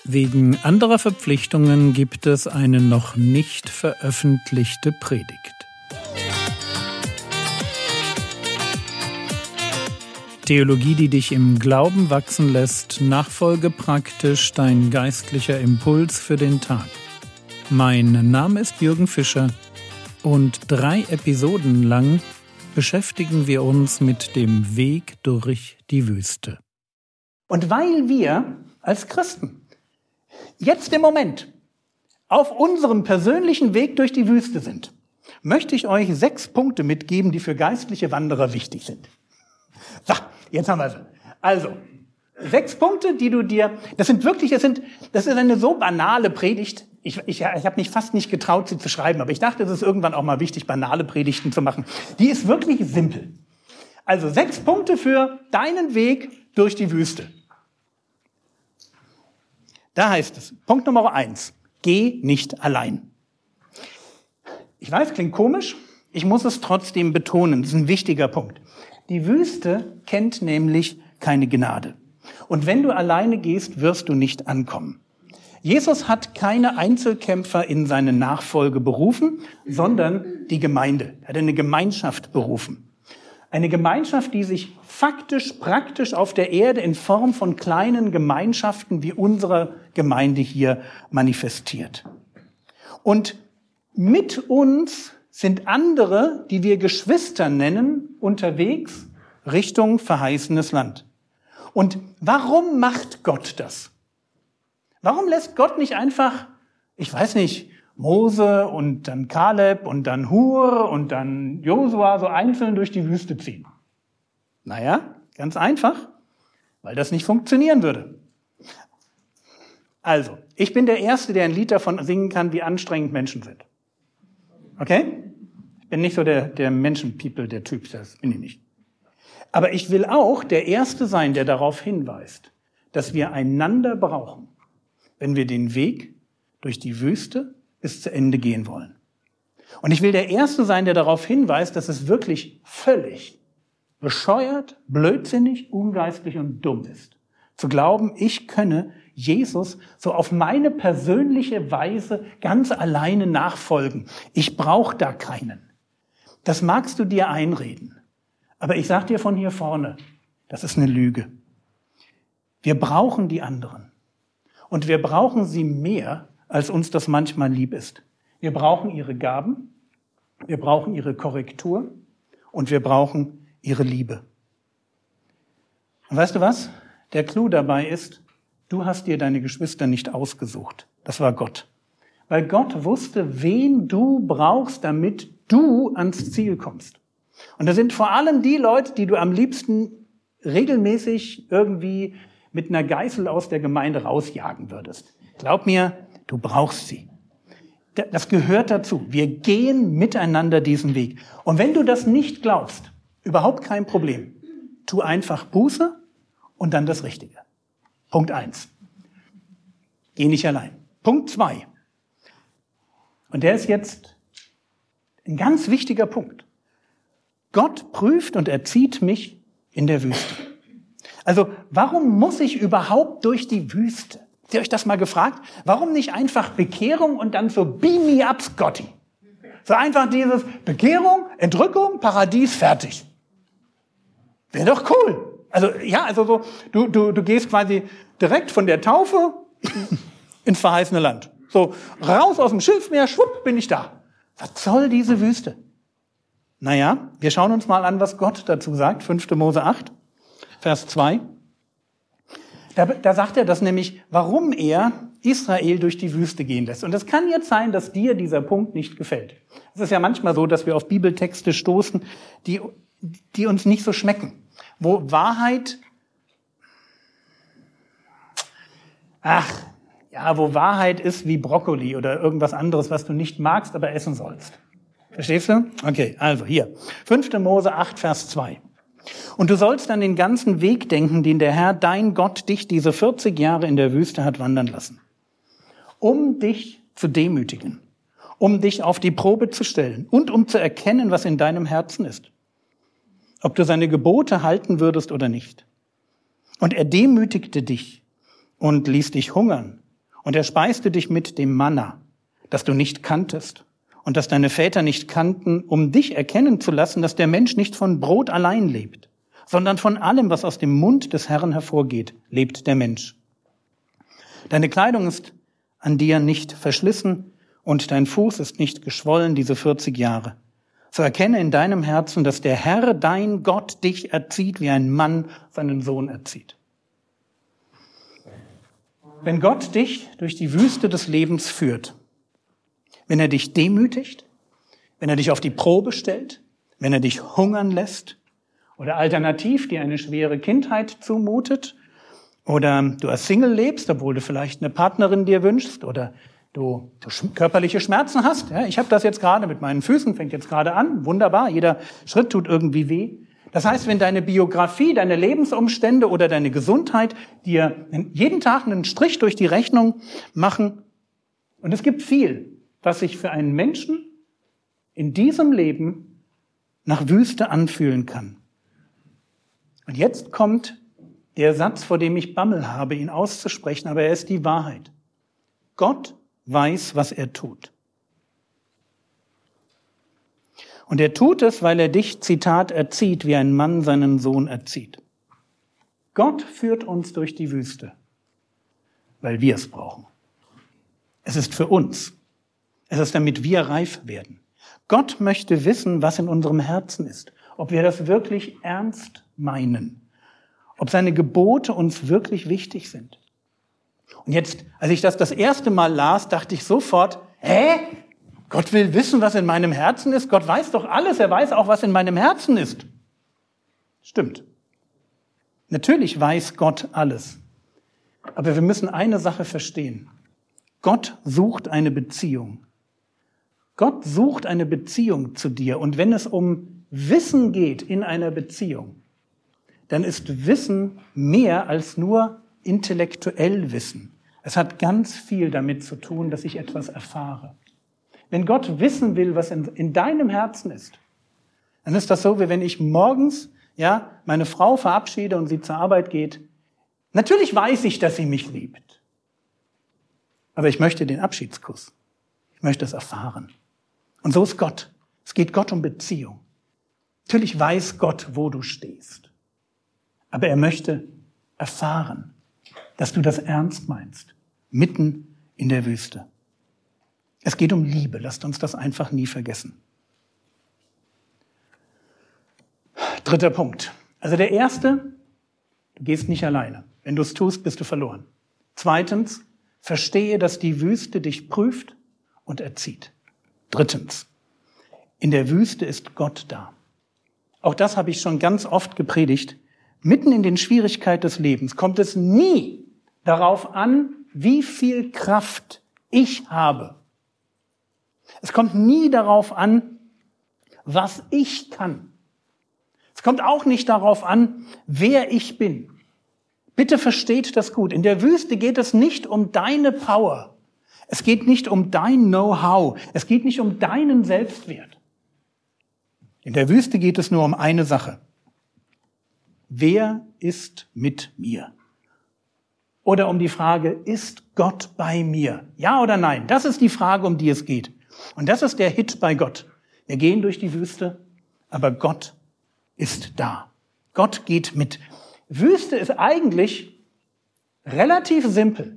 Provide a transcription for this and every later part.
Wegen anderer Verpflichtungen gibt es eine noch nicht veröffentlichte Predigt. Theologie, die dich im Glauben wachsen lässt, nachfolge praktisch dein geistlicher Impuls für den Tag. Mein Name ist Jürgen Fischer und 3 Episoden lang beschäftigen wir uns mit dem Weg durch die Wüste. Und weil wir als Christen jetzt im Moment auf unserem persönlichen Weg durch die Wüste sind, möchte ich euch 6 Punkte mitgeben, die für geistliche Wanderer wichtig sind. So, jetzt haben wir sie. Also, 6 Punkte, die du dir, das ist eine so banale Predigt. Ich habe mich fast nicht getraut, sie zu schreiben, aber ich dachte, es ist irgendwann auch mal wichtig, banale Predigten zu machen. Die ist wirklich simpel. Also 6 Punkte für deinen Weg durch die Wüste. Da heißt es, Punkt Nummer 1, geh nicht allein. Ich weiß, klingt komisch, ich muss es trotzdem betonen, das ist ein wichtiger Punkt. Die Wüste kennt nämlich keine Gnade. Und wenn du alleine gehst, wirst du nicht ankommen. Jesus hat keine Einzelkämpfer in seine Nachfolge berufen, sondern die Gemeinde. Er hat eine Gemeinschaft berufen. Eine Gemeinschaft, die sich faktisch, praktisch auf der Erde in Form von kleinen Gemeinschaften wie unserer Gemeinde hier manifestiert. Und mit uns sind andere, die wir Geschwister nennen, unterwegs Richtung verheißenes Land. Und warum macht Gott das? Warum lässt Gott nicht einfach, ich weiß nicht, Mose und dann Kaleb und dann Hur und dann Josua so einzeln durch die Wüste ziehen? Naja, ganz einfach, weil das nicht funktionieren würde. Also, ich bin der Erste, der ein Lied davon singen kann, wie anstrengend Menschen sind. Okay? Ich bin nicht so der Menschen-People, der Typ, das bin ich nicht. Aber ich will auch der Erste sein, der darauf hinweist, dass wir einander brauchen, wenn wir den Weg durch die Wüste bis zu Ende gehen wollen. Und ich will der Erste sein, der darauf hinweist, dass es wirklich völlig bescheuert, blödsinnig, ungeistlich und dumm ist, zu glauben, ich könne Jesus so auf meine persönliche Weise ganz alleine nachfolgen. Ich brauche da keinen. Das magst du dir einreden. Aber ich sag dir von hier vorne, das ist eine Lüge. Wir brauchen die anderen. Und wir brauchen sie mehr, als uns das manchmal lieb ist. Wir brauchen ihre Gaben, wir brauchen ihre Korrektur und wir brauchen ihre Liebe. Und weißt du was? Der Clou dabei ist, du hast dir deine Geschwister nicht ausgesucht. Das war Gott. Weil Gott wusste, wen du brauchst, damit du ans Ziel kommst. Und das sind vor allem die Leute, die du am liebsten regelmäßig irgendwie mit einer Geißel aus der Gemeinde rausjagen würdest. Glaub mir, du brauchst sie. Das gehört dazu. Wir gehen miteinander diesen Weg. Und wenn du das nicht glaubst, überhaupt kein Problem. Tu einfach Buße und dann das Richtige. Punkt 1. Geh nicht allein. Punkt 2. Und der ist jetzt ein ganz wichtiger Punkt. Gott prüft und erzieht mich in der Wüste. Also, warum muss ich überhaupt durch die Wüste? Habt ihr euch das mal gefragt? Warum nicht einfach Bekehrung und dann so beam me up, Scotty? So einfach dieses Bekehrung, Entrückung, Paradies, fertig. Wäre doch cool. Also, ja, also so, du gehst quasi direkt von der Taufe ins verheißene Land. So, raus aus dem Schilfmeer, schwupp, bin ich da. Was soll diese Wüste? Naja, wir schauen uns mal an, was Gott dazu sagt. 5. Mose 8, Vers 2. Da sagt er das nämlich, warum er Israel durch die Wüste gehen lässt. Und es kann jetzt sein, dass dir dieser Punkt nicht gefällt. Es ist ja manchmal so, dass wir auf Bibeltexte stoßen, die uns nicht so schmecken. Wo Wahrheit ist wie Brokkoli oder irgendwas anderes, was du nicht magst, aber essen sollst. Verstehst du? Okay, also hier. 5. Mose 8, Vers 2. Und du sollst an den ganzen Weg denken, den der Herr, dein Gott, dich diese 40 Jahre in der Wüste hat wandern lassen, um dich zu demütigen, um dich auf die Probe zu stellen und um zu erkennen, was in deinem Herzen ist, ob du seine Gebote halten würdest oder nicht. Und er demütigte dich und ließ dich hungern Und er speiste dich mit dem Manna, das du nicht kanntest und das deine Väter nicht kannten, um dich erkennen zu lassen, dass der Mensch nicht von Brot allein lebt, sondern von allem, was aus dem Mund des Herrn hervorgeht, lebt der Mensch. Deine Kleidung ist an dir nicht verschlissen und dein Fuß ist nicht geschwollen diese 40 Jahre. So erkenne in deinem Herzen, dass der Herr, dein Gott, dich erzieht, wie ein Mann seinen Sohn erzieht. Wenn Gott dich durch die Wüste des Lebens führt, wenn er dich demütigt, wenn er dich auf die Probe stellt, wenn er dich hungern lässt oder alternativ dir eine schwere Kindheit zumutet oder du als Single lebst, obwohl du vielleicht eine Partnerin dir wünschst oder du körperliche Schmerzen hast. Ja, ich habe das jetzt gerade mit meinen Füßen, fängt jetzt gerade an, wunderbar, jeder Schritt tut irgendwie weh. Das heißt, wenn deine Biografie, deine Lebensumstände oder deine Gesundheit dir jeden Tag einen Strich durch die Rechnung machen, und es gibt viel, was sich für einen Menschen in diesem Leben nach Wüste anfühlen kann. Und jetzt kommt der Satz, vor dem ich Bammel habe, ihn auszusprechen, aber er ist die Wahrheit. Gott weiß, was er tut. Und er tut es, weil er dich, Zitat, erzieht, wie ein Mann seinen Sohn erzieht. Gott führt uns durch die Wüste, weil wir es brauchen. Es ist für uns. Es ist, damit wir reif werden. Gott möchte wissen, was in unserem Herzen ist, ob wir das wirklich ernst meinen, ob seine Gebote uns wirklich wichtig sind. Und jetzt, als ich das erste Mal las, dachte ich sofort, Gott will wissen, was in meinem Herzen ist. Gott weiß doch alles. Er weiß auch, was in meinem Herzen ist. Stimmt. Natürlich weiß Gott alles. Aber wir müssen eine Sache verstehen. Gott sucht eine Beziehung. Gott sucht eine Beziehung zu dir. Und wenn es um Wissen geht in einer Beziehung, dann ist Wissen mehr als nur intellektuell Wissen. Es hat ganz viel damit zu tun, dass ich etwas erfahre. Wenn Gott wissen will, was in deinem Herzen ist, dann ist das so, wie wenn ich morgens meine Frau verabschiede und sie zur Arbeit geht. Natürlich weiß ich, dass sie mich liebt. Aber ich möchte den Abschiedskuss. Ich möchte es erfahren. Und so ist Gott. Es geht Gott um Beziehung. Natürlich weiß Gott, wo du stehst. Aber er möchte erfahren, dass du das ernst meinst, mitten in der Wüste. Es geht um Liebe, lasst uns das einfach nie vergessen. 3. Punkt. Also der erste, du gehst nicht alleine. Wenn du es tust, bist du verloren. 2. Verstehe, dass die Wüste dich prüft und erzieht. 3. In der Wüste ist Gott da. Auch das habe ich schon ganz oft gepredigt. Mitten in den Schwierigkeiten des Lebens kommt es nie darauf an, wie viel Kraft ich habe. Es kommt nie darauf an, was ich kann. Es kommt auch nicht darauf an, wer ich bin. Bitte versteht das gut. In der Wüste geht es nicht um deine Power. Es geht nicht um dein Know-how. Es geht nicht um deinen Selbstwert. In der Wüste geht es nur um eine Sache. Wer ist mit mir? Oder um die Frage, ist Gott bei mir? Ja oder nein? Das ist die Frage, um die es geht. Und das ist der Hit bei Gott. Wir gehen durch die Wüste, aber Gott ist da. Gott geht mit. Wüste ist eigentlich relativ simpel.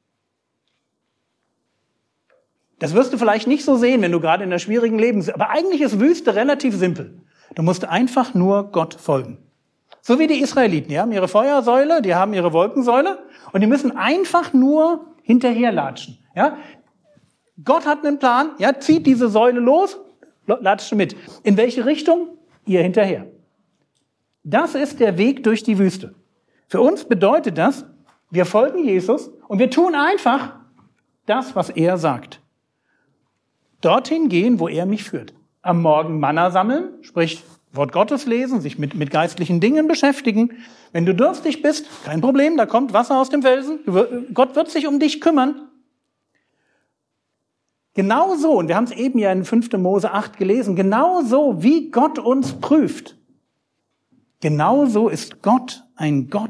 Das wirst du vielleicht nicht so sehen, wenn du gerade in einer schwierigen Lebens bist. Aber eigentlich ist Wüste relativ simpel. Du musst einfach nur Gott folgen. So wie die Israeliten. Die haben ihre Feuersäule, die haben ihre Wolkensäule und die müssen einfach nur hinterherlatschen. Ja? Gott hat einen Plan, zieht diese Säule los, latscht mit. In welche Richtung? Ihr hinterher. Das ist der Weg durch die Wüste. Für uns bedeutet das, wir folgen Jesus und wir tun einfach das, was er sagt. Dorthin gehen, wo er mich führt. Am Morgen Manna sammeln, sprich Wort Gottes lesen, sich mit geistlichen Dingen beschäftigen. Wenn du durstig bist, kein Problem, da kommt Wasser aus dem Felsen. Gott wird sich um dich kümmern. Genauso, und wir haben es eben ja in 5. Mose 8 gelesen, genauso wie Gott uns prüft, genauso ist Gott ein Gott,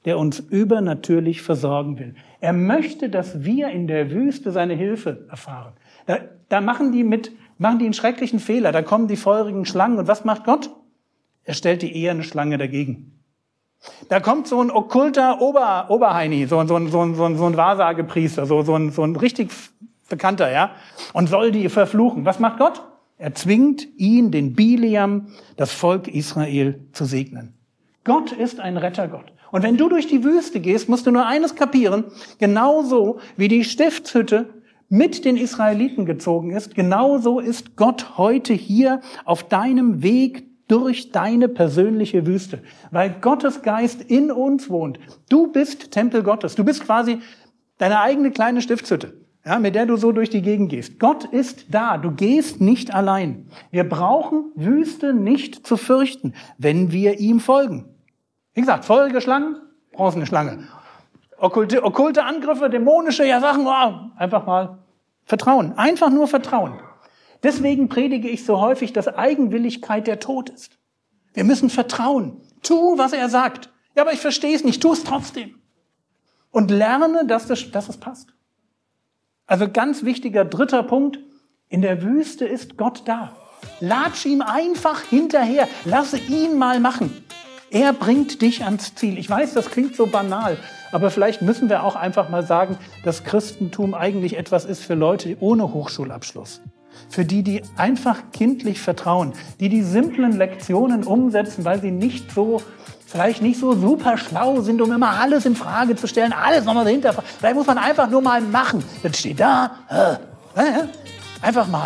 der uns übernatürlich versorgen will. Er möchte, dass wir in der Wüste seine Hilfe erfahren. Da machen die einen schrecklichen Fehler. Da kommen die feurigen Schlangen. Und was macht Gott? Er stellt die eherne Schlange dagegen. Da kommt so ein okkulter Oberheini, so ein Wahrsagepriester, so ein richtig Bekannter, ja, und soll die verfluchen. Was macht Gott? Er zwingt ihn, den Bileam, das Volk Israel zu segnen. Gott ist ein Rettergott. Und wenn du durch die Wüste gehst, musst du nur eines kapieren: Genauso wie die Stiftshütte mit den Israeliten gezogen ist, genauso ist Gott heute hier auf deinem Weg durch deine persönliche Wüste. Weil Gottes Geist in uns wohnt. Du bist Tempel Gottes. Du bist quasi deine eigene kleine Stiftshütte, ja, mit der du so durch die Gegend gehst. Gott ist da. Du gehst nicht allein. Wir brauchen Wüste nicht zu fürchten, wenn wir ihm folgen. Wie gesagt, feurige Schlangen, brauchst eine Schlange. Okkulte Angriffe, dämonische Sachen, einfach mal vertrauen. Einfach nur vertrauen. Deswegen predige ich so häufig, dass Eigenwilligkeit der Tod ist. Wir müssen vertrauen. Tu, was er sagt. Ja, aber ich verstehe es nicht. Tu es trotzdem. Und lerne, dass es passt. Also ganz wichtiger 3. Punkt. In der Wüste ist Gott da. Latsch ihm einfach hinterher. Lasse ihn mal machen. Er bringt dich ans Ziel. Ich weiß, das klingt so banal, aber vielleicht müssen wir auch einfach mal sagen, dass Christentum eigentlich etwas ist für Leute ohne Hochschulabschluss. Für die einfach kindlich vertrauen, die simplen Lektionen umsetzen, weil sie vielleicht nicht so super schlau sind, um immer alles in Frage zu stellen, alles nochmal dahinter. Vielleicht muss man einfach nur mal machen. Das steht da. Einfach mal.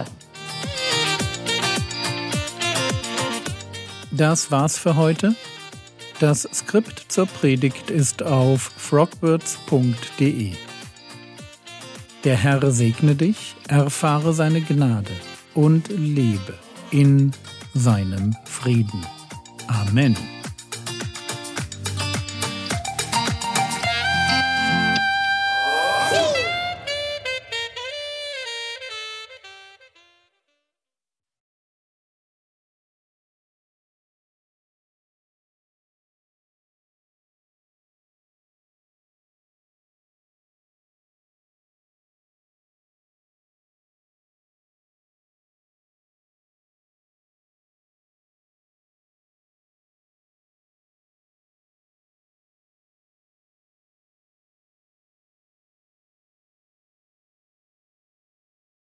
Das war's für heute. Das Skript zur Predigt ist auf frogwords.de. Der Herr segne dich, erfahre seine Gnade und lebe in seinem Frieden. Amen.